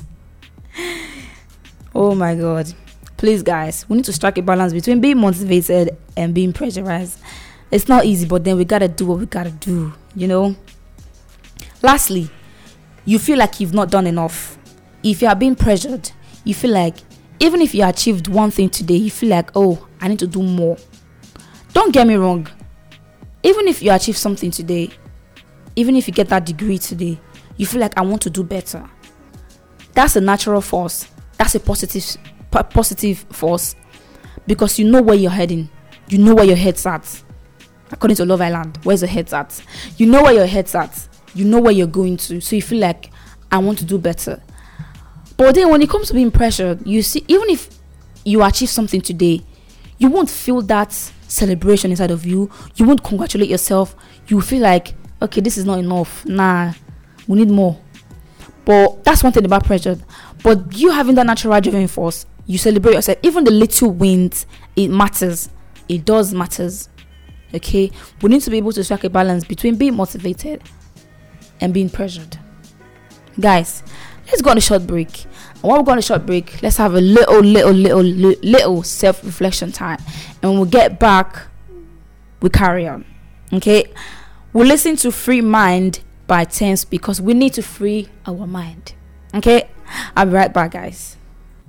Oh my God. Please, guys, we need to strike a balance between being motivated and being pressurized. It's not easy, but then we gotta do what we gotta do, you know. Lastly, you feel like you've not done enough. If you are being pressured, you feel like even if you achieved one thing today, you feel like, oh, I need to do more. Don't get me wrong. Even if you achieve something today, even if you get that degree today, you feel like, I want to do better. That's a natural force. That's a positive, p- positive force. Because you know where you're heading. You know where your head's at. According to Love Island, where's your head's at? You know where your head's at. You know where you're going to. So you feel like, I want to do better. But then when it comes to being pressured, you see, even if you achieve something today, you won't feel that celebration inside of you. You won't congratulate yourself. You feel like, okay, this is not enough. Nah, we need more. But that's one thing about pressure. But you having that natural driving force, you celebrate yourself. Even the little wins, it matters. It does matters. Okay? We need to be able to strike a balance between being motivated and being pressured. Guys, let's go on a short break. And while we go on a short break, let's have a little, little, little, little, little self-reflection time. And when we get back, we carry on. Okay? We'll listen to Free Mind by Tense because we need to free our mind. Okay? I'll be right back, guys.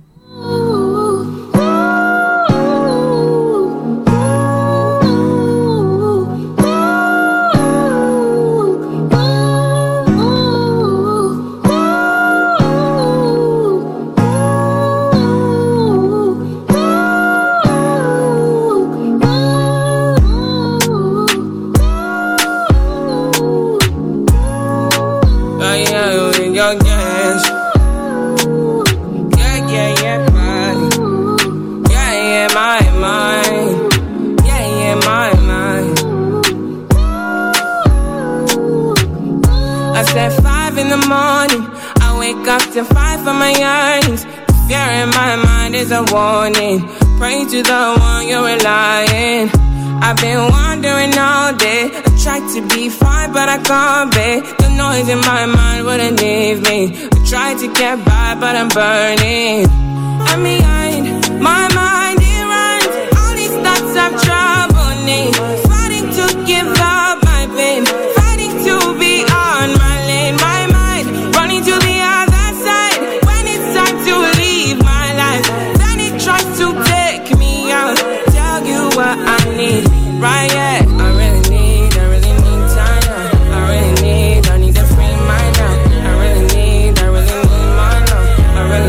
After five for my yearnings, fear in my mind is a warning. Pray to the one you're relying. I've been wandering all day. I tried to be fine, but I can't be. The noise in my mind wouldn't leave me. I tried to get by, but I'm burning. I'm behind my mind, it runs. All these thoughts have troubled me. Fighting to give up my pain. Fighting to be on my lane. My mind running to the other side. When it's time to leave my life, then it tries to take me out. Tell you what I need, right? Yeah, I really need, I really need time now. I really need, I need to free mind now. I really need, I really need mine now. I really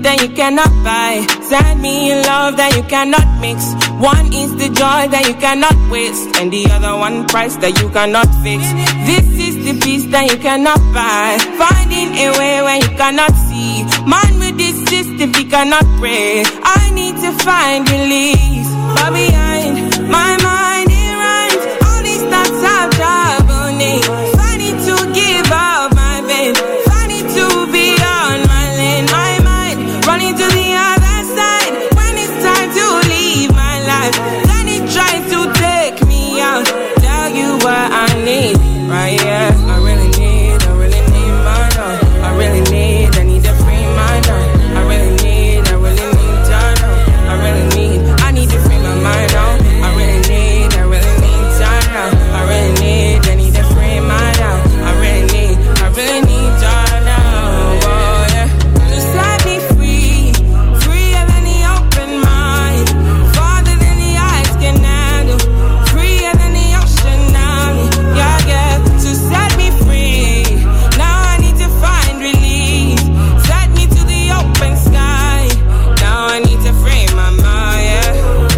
that you cannot buy. Send me love that you cannot mix. One is the joy that you cannot waste, and the other one price that you cannot fix. This is the peace that you cannot buy. Finding a way when you cannot see. Man with this system, he cannot pray. I need to find release. But behind my mind, it rhymes. All these thoughts have trouble me. I need to give up my pain. I need to be on my lane. My mind running to the other side. When it's time to leave my life, then it tries to take me out. Tell you what I need, right here. I really need, I really need my love. I really need, I need to free my love. I really need, I really need to know. I really need, I need to free my mind out. I really need, I really need to know. I really need, I need to free my love. I really need, I really need to know. Oh, yeah. To set me free, freer than the open mind, farther than the eyes can handle, freer than the ocean now. Yeah, yeah. To set me free, now I need to find release. Set me to the open sky, now I need to free my mind. Yeah.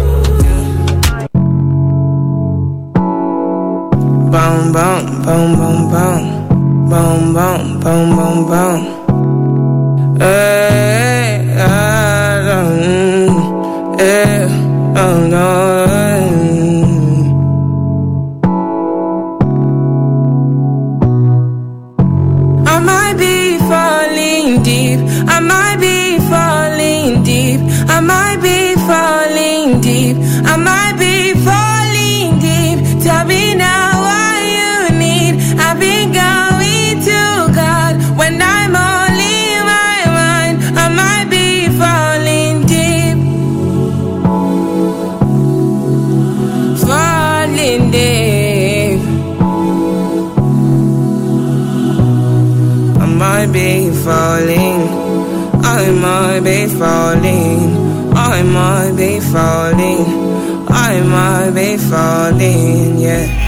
Boom, boom, boom, boom, boom. Boom, boom, boom, boom, boom. Hey, I don't, hey, oh no. I might be falling deep. I might be falling deep. I might be falling deep. I might be falling deep. Tell me now what you need. I've been going to God when I'm only in my mind. I might be falling deep. Falling deep. I might be falling. I might be falling. I might be falling. I might be falling, yeah.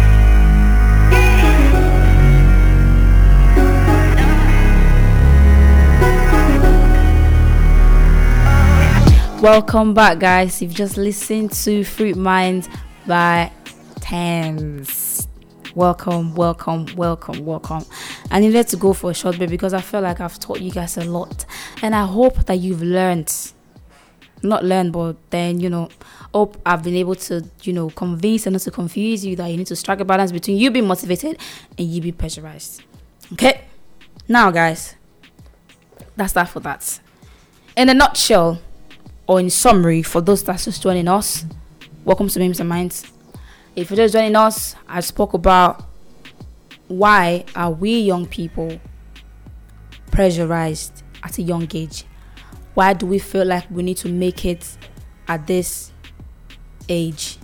Welcome back, guys. You've just listened to Fruit Minds by Thames. Welcome, welcome, welcome, welcome. I needed to go for a short break because I feel like I've taught you guys a lot, and I hope that you've learned. Not learned, but then, you know, hope I've been able to, you know, convince and not to confuse you that you need to strike a balance between you being motivated and you being pressurized. Okay? Now, guys, that's that for that. In a nutshell, or in summary, for those that's just joining us, welcome to Memes and Minds. If you're just joining us, I spoke about why are we young people pressurized at a young age. Why do we feel like we need to make it at this age?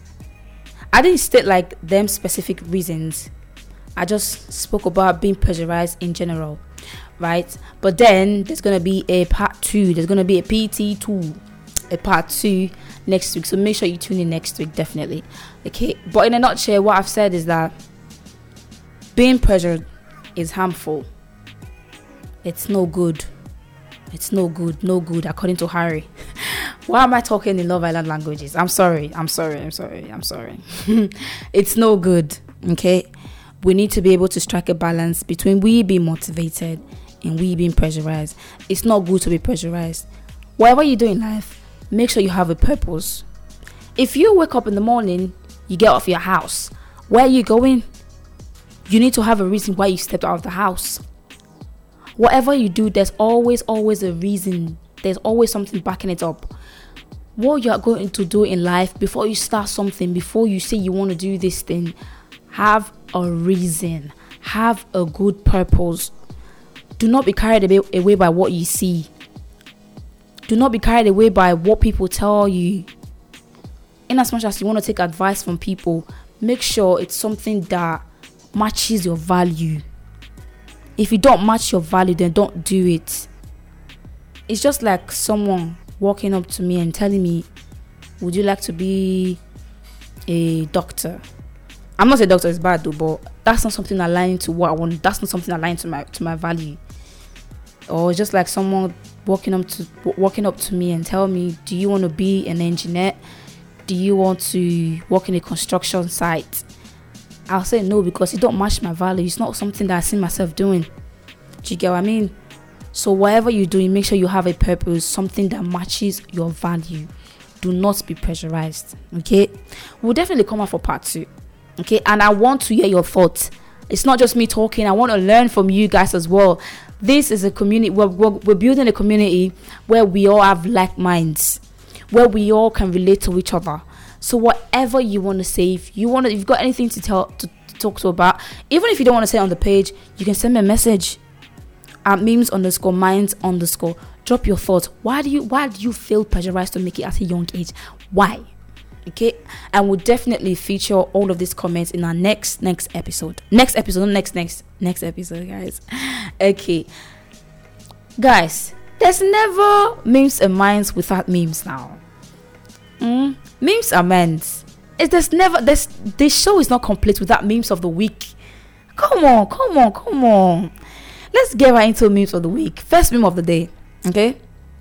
I didn't state like them specific reasons. I just spoke about being pressurized in general, right? But then there's going to be a part two. There's going to be a P T two, a part two next week. So make sure you tune in next week, definitely. Okay. But in a nutshell, what I've said is that being pressured is harmful. It's no good. It's no good, no good, according to Harry. Why am I talking in Love Island languages? I'm sorry, I'm sorry, I'm sorry, I'm sorry. It's no good, okay? We need to be able to strike a balance between we being motivated and we being pressurized. It's not good to be pressurized. Whatever you do in life, make sure you have a purpose. If you wake up in the morning, you get off your house, where are you going? You need to have a reason why you stepped out of the house. Whatever you do, there's always, always a reason. There's always something backing it up. What you are going to do in life, before you start something, before you say you want to do this thing, have a reason. Have a good purpose. Do not be carried away by what you see. Do not be carried away by what people tell you. In as much as you want to take advice from people, make sure it's something that matches your value. If you don't match your value, then don't do it. It's just like someone walking up to me and telling me, would you like to be a doctor? I'm not a doctor, it's bad though, but that's not something aligned to what I want. That's not something aligned to my to my value. Or just like someone walking up to walking up to me and tell me, do you want to be an engineer? Do you want to work in a construction site? I'll say no, because it don't match my value. It's not something that I see myself doing. Do you get what I mean? So whatever you do, make sure you have a purpose, something that matches your value. Do not be pressurized. Okay, we'll definitely come out for part two. Okay, and I want to hear your thoughts. It's not just me talking. I want to learn from you guys as well. This is a community. We're, we're, we're building a community where we all have like minds, where we all can relate to each other. So whatever you want to say, if you want to, if you've got anything to tell, to, to talk to about, even if you don't want to say it on the page, you can send me a message at memes underscore minds underscore. Drop your thoughts. Why do you why do you feel pressurized to make it at a young age? Why? Okay, and we'll definitely feature all of these comments in our next next episode. Next episode, not next next next episode, guys. Okay, guys, there's never memes and minds without memes now. Mm? Memes are meant. It's there's never this this show is not complete without memes of the week. Come on, come on, come on. Let's get right into memes of the week. First meme of the day. Okay.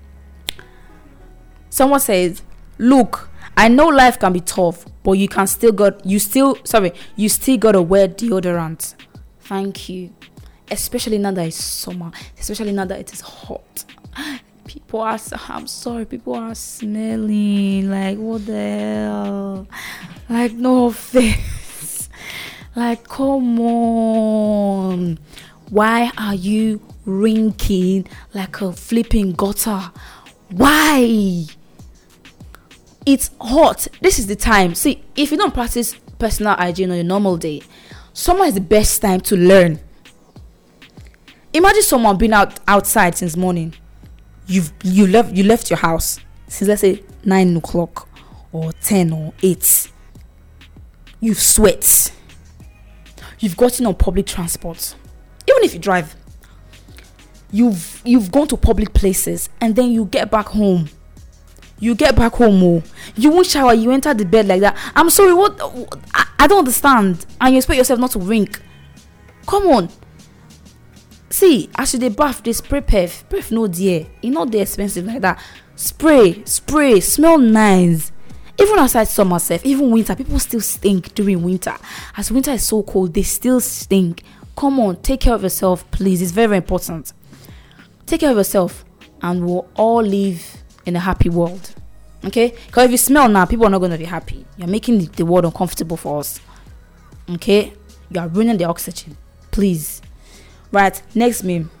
Someone says, "Look, I know life can be tough, but you can still got you still sorry you still gotta wear deodorant." Thank you. Especially now that it's summer. Especially now that it is hot. People are, I'm sorry, people are smelling. Like, what the hell? Like, no offense. Like, come on. Why are you rinking like a flipping gutter? Why? It's hot. This is the time. See, if you don't practice personal hygiene on your normal day, summer is the best time to learn. Imagine someone being out outside since morning. You've you left you left your house since, let's say, nine o'clock or ten or eight. You've sweat. You've gotten on public transport. Even if you drive, you've you've gone to public places, and then you get back home. You get back home, oh, you won't shower. You enter the bed like that. I'm sorry, what? I, I don't understand. And you expect yourself not to rink? Come on. See, as you dey bath, they spray perf. Perf no dear. It's not that expensive like that. Spray, spray, smell nice. Even outside summer, self, even winter, people still stink during winter. As winter is so cold, they still stink. Come on, take care of yourself, please. It's very, very important. Take care of yourself, and we'll all live in a happy world. Okay? Because if you smell now, people are not going to be happy. You're making the world uncomfortable for us. Okay? You are ruining the oxygen. Please. Right, next meme.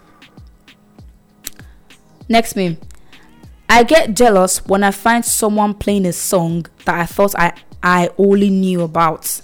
Next meme. I get jealous when I find someone playing a song that I thought I, I only knew about.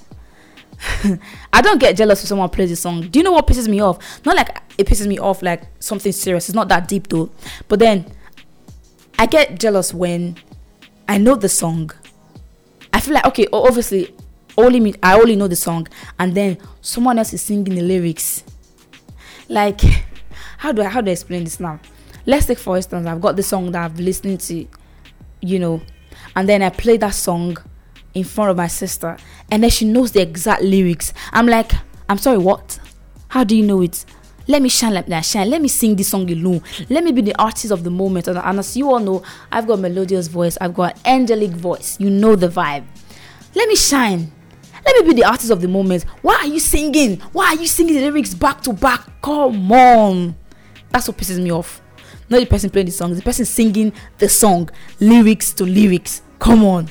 I don't get jealous when someone plays a song. Do you know what pisses me off? Not like it pisses me off like something serious. It's not that deep though. But then I get jealous when I know the song. I feel like, okay, obviously, only me, I only know the song, and then someone else is singing the lyrics. Like, how do I how do I explain this now? Let's take, for instance, I've got the song that I've listened to, you know, and then I play that song in front of my sister, and then she knows the exact lyrics. I'm like, I'm sorry, what? How do you know it? Let me shine like that, shine. Let me sing this song alone. Let me be the artist of the moment. And, and as you all know, I've got a melodious voice. I've got an angelic voice. You know the vibe. Let me shine. Let me be the artist of the moment. Why are you singing? Why are you singing the lyrics back to back? Come on. That's what pisses me off. Not the person playing the song. The person singing the song. Lyrics to lyrics. Come on.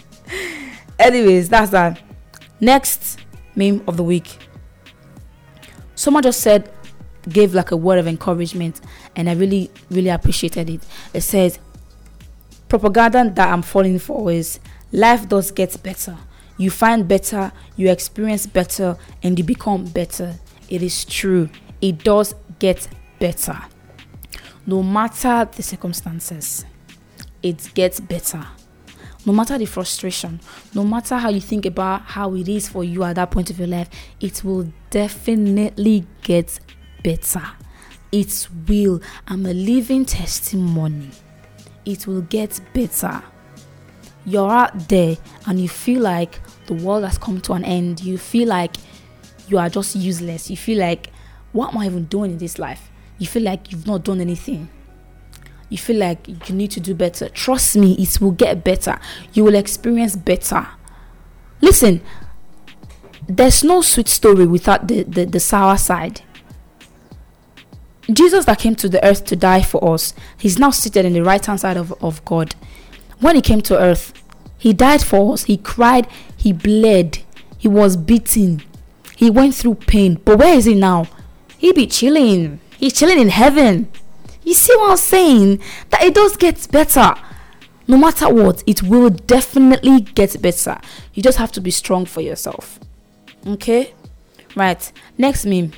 Anyways, that's that. Next meme of the week. Someone just said, gave like a word of encouragement, and I really, really appreciated it. It says, propaganda that I'm falling for is, life does get better. You find better, you experience better, and you become better. It is true. It does get better. No matter the circumstances, it gets better. No matter the frustration, no matter how you think about how it is for you at that point of your life, it will definitely get better. It will. I'm a living testimony. It will get better. You're out there and you feel like the world has come to an end. You feel like you are just useless. You feel like, what am I even doing in this life? You feel like you've not done anything. you feel like you need to do better, trust me, it will get better. You will experience better. Listen, there's no sweet story without the, the, the sour side. Jesus that came to the earth to die for us, he's now seated in the right hand side of, of God. When he came to earth, he died for us. He cried, he bled, he was beaten, he went through pain. But where is he now? He be chilling. He's chilling in heaven. You see what I'm saying? That it does get better. No matter what, it will definitely get better. You just have to be strong for yourself. Okay? Right. Next meme.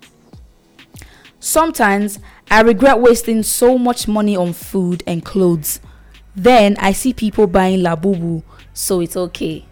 Sometimes I regret wasting so much money on food and clothes. Then I see people buying Labubu, so it's okay.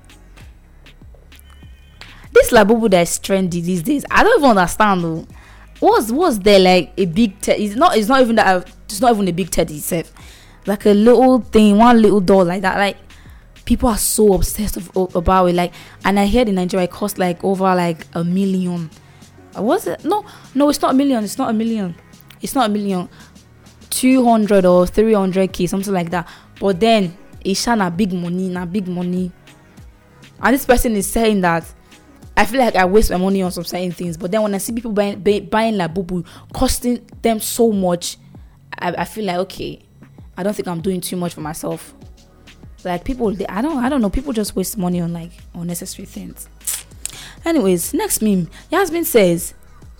This Labubu that is trendy these days, I don't even understand though. What's what's there like a big teddy? It's not. It's not even that. It's not even a big teddy itself. Like a little thing, one little doll like that. Like people are so obsessed of, about it. Like, and I heard in Nigeria it cost like over like a million. Was it? No, no, it's not a million. It's not a million. It's not a million. Two hundred or three hundred k, something like that. But then it's not big money, not big money. And this person is saying that I feel like I waste my money on some certain things, but then when I see people buying buy, buying Labubu costing them so much, I, I feel like okay, I don't think I'm doing too much for myself. Like people, they, I don't, I don't know. People just waste money on like unnecessary things. Anyways, next meme. Yasmin says,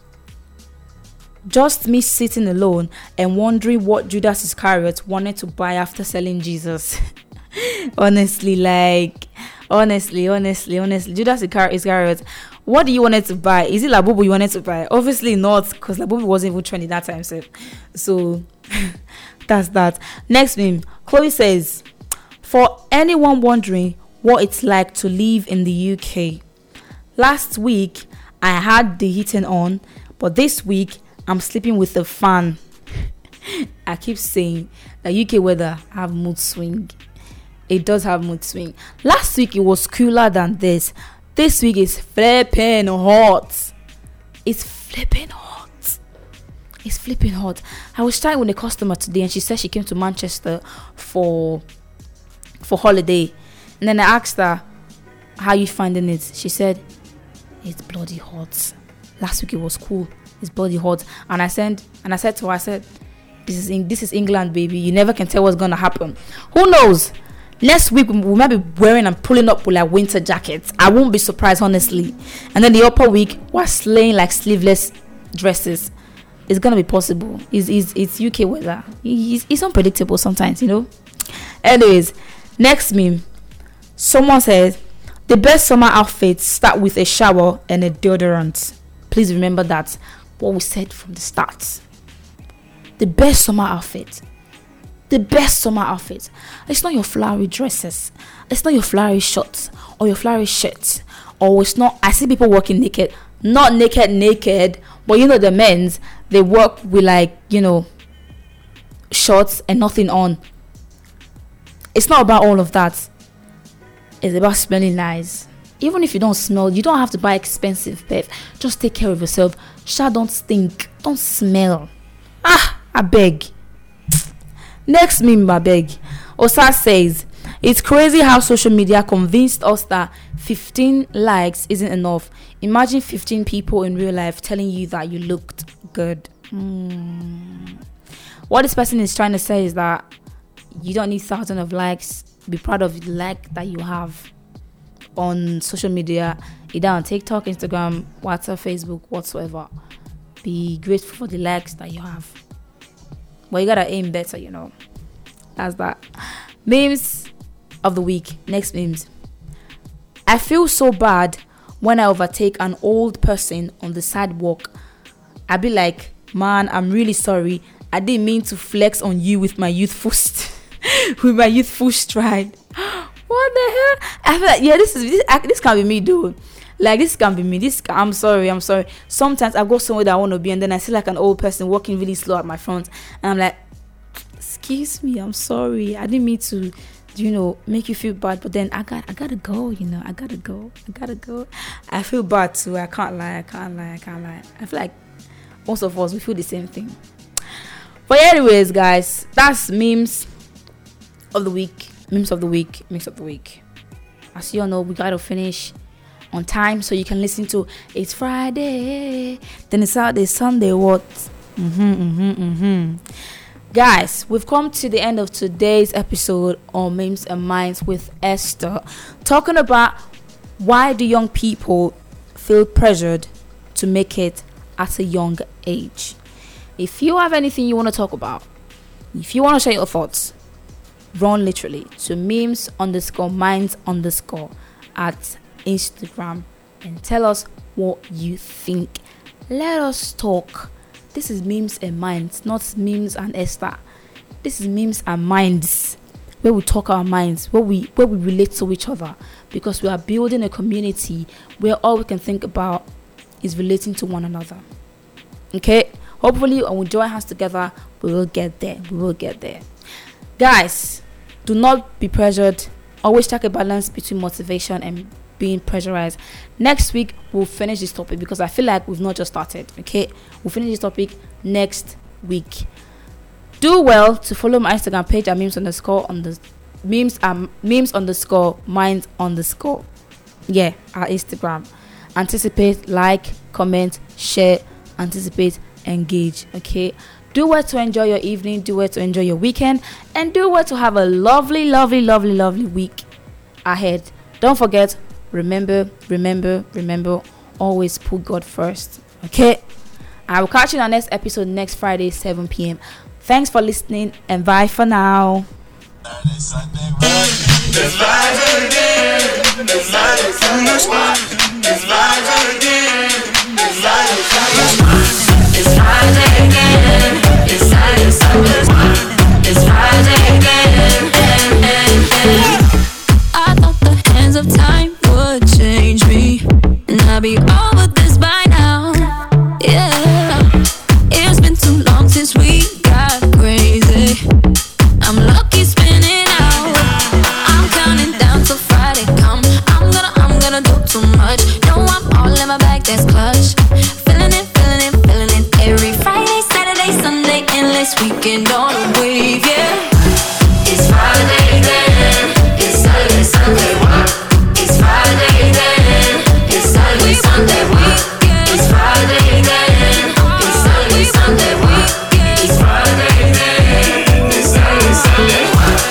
"Just me sitting alone and wondering what Judas Iscariot wanted to buy after selling Jesus." honestly, like, honestly, honestly, honestly, Judas Iscariot, what do you wanted to buy? Is it Labubu you wanted to buy? Obviously not, because Labubu wasn't even trendy that time. So, so that's that. Next meme. Chloe says, "For anyone wondering what it's like to live in the U K, last week I had the heating on, but this week I'm sleeping with the fan." I keep saying the U K weather have mood swing. It does have mood swing. Last week it was cooler than this. This week is flipping hot. It's flipping hot. It's flipping hot. I was chatting with a customer today and she said she came to Manchester for for holiday. And then I asked her, "How you finding it?" She said, "It's bloody hot. Last week it was cool. It's bloody hot." And I said, and I said to her, I said, "This is in, this is England, baby. You never can tell what's gonna happen. Who knows? Next week we might be wearing and pulling up with like winter jackets. I won't be surprised, honestly. And then the upper week we're slaying like sleeveless dresses. It's gonna be possible. It's it's, it's U K weather. It's, it's unpredictable sometimes, you know." Anyways, next meme. Someone says, "The best summer outfits start with a shower and a deodorant." Please remember that what we said from the start. The best summer outfit. The best summer outfit. It's not your flowery dresses. It's not your flowery shorts or your flowery shirts. Or it's not. I see people working naked. Not naked, naked. But you know the men's. They work with like, you know, shorts and nothing on. It's not about all of that. It's about smelling nice. Even if you don't smell, you don't have to buy expensive perf. Just take care of yourself. Sha, don't stink. Don't smell. Ah, I beg. Next meme, I beg. Osa says, "It's crazy how social media convinced us that fifteen likes isn't enough. Imagine fifteen people in real life telling you that you looked good." Hmm. What this person is trying to say is that you don't need thousands of likes. Be proud of the like that you have on social media, either on TikTok, Instagram, WhatsApp, Facebook, whatsoever. Be grateful for the likes that you have. But you gotta aim better, you know. That's that. Memes of the week. Next memes. "I feel so bad when I overtake an old person on the sidewalk. I be like, man, I'm really sorry. I didn't mean to flex on you with my youthful st- with my youthful stride." What the hell? I feel like, yeah, this is this, this can be me, dude. Like, this can be me. This I'm sorry, I'm sorry. Sometimes I go somewhere that I want to be, and then I see like an old person walking really slow at my front, and I'm like, "Excuse me, I'm sorry. I didn't mean to, you know, make you feel bad. But then I got, I gotta go. You know, I gotta go. I gotta go." I feel bad too. I can't lie. I can't lie. I can't lie. I feel like most of us we feel the same thing. But anyways, guys, that's memes of the week. Memes of the week. Memes of the week. As you all know, we gotta finish on time so you can listen to It's Friday, then it's Saturday, Sunday. What? Mm-hmm, mm-hmm, mm-hmm. Guys, we've come to the end of today's episode on Memes and Minds with Esther, talking about why do young people feel pressured to make it at a young age. If you have anything you want to talk about, if you want to share your thoughts, run literally to memes underscore minds underscore at Instagram and tell us what you think. Let us talk. This is Memes and Minds, not Memes and Esther. This is Memes and Minds, where we talk our minds, where we where we relate to each other, because we are building a community where all we can think about is relating to one another. Okay? Hopefully, when we join hands together, we will get there. We will get there. Guys, do not be pressured. Always check a balance between motivation and being pressurized. Next week, we'll finish this topic because I feel like we've not just started. Okay? We'll finish this topic next week. Do well to follow my Instagram page at memes underscore on the memes um memes underscore minds underscore. Yeah, our Instagram. Anticipate, like, comment, share, anticipate, engage. Okay, do well to enjoy your evening, do well to enjoy your weekend, and do well to have a lovely lovely lovely lovely week ahead. Don't forget, remember remember remember always put God first. Okay, I will catch you in our next episode next Friday, seven p.m. Thanks for listening and bye for now. It's Friday again. It's Friday, Sunday. It's Friday again. It's Friday, Sunday. It's Friday again. It's Friday, Sunday. It's Friday again. I thought the hands of time would change me, and I'll be over this by now. Yeah, it's been too long since we got crazy. I'm lucky spinning out. I'm counting down till Friday come. I'm gonna, I'm gonna do too much. No, I'm all in my bag, that's clutch. Feeling it, feeling it, feeling it. Every Friday, Saturday, Sunday, endless weekend on a wave, yeah. It's Friday then. It's Saturday, Sunday. It's Friday then. It's Saturday, Sunday. It's Friday then. It's Saturday, Sunday. It's Friday then. It's Saturday, Sunday.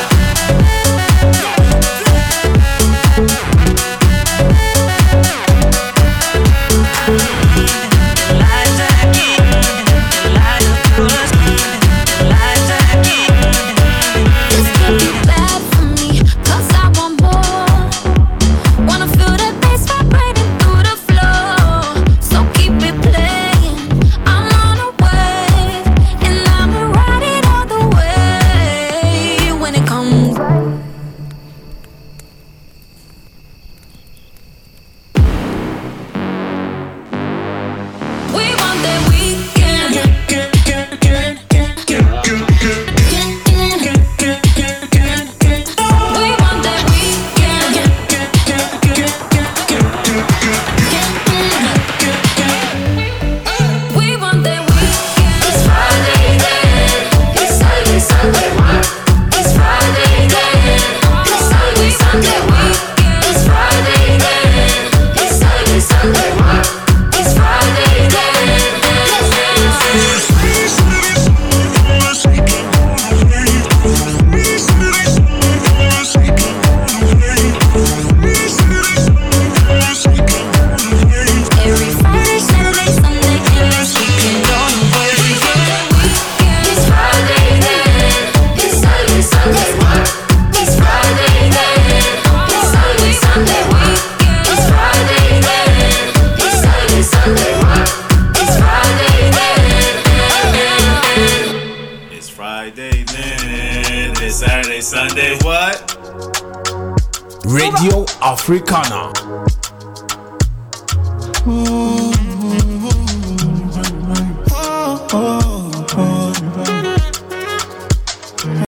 Sunday, what? Radio Africana. Ooh.